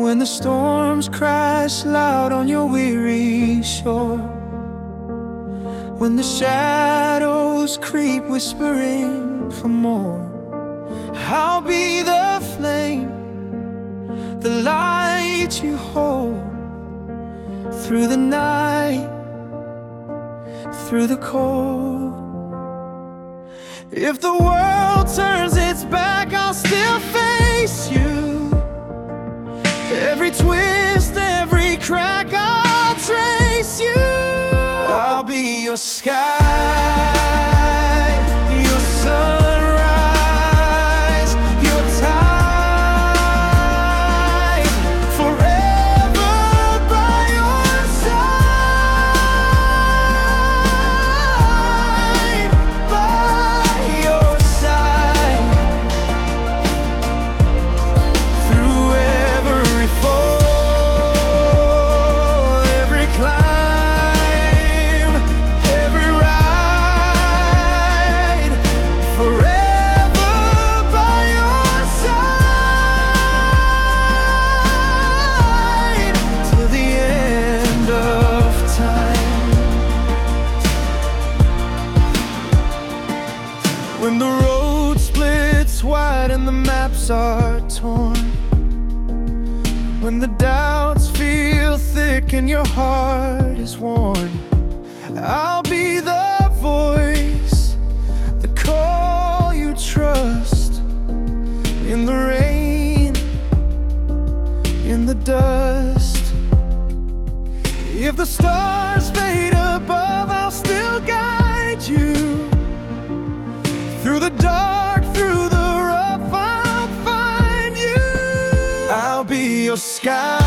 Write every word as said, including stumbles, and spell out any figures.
when the storms crash loud on your weary shore, when the shadows creep whispering for more, I'll be the flame, the light you hold through the night, through the cold. If the world turns its back, I'll still face you. Every twist, every crack, I'll trace you. I'll be your sky, your sunrise, your tide, forever by your side, by your side, through every fall, every climb, every ride, forever by your side, till the end of time. When the road splits wide and the maps are torn, when the doubts feel thick and your heart is worn, I'll be the voice, the call you trust, in the rain, in the dust. If the stars fade above, I'll still guide you. Through the dark, through the rough, I'll find you. I'll be your sky,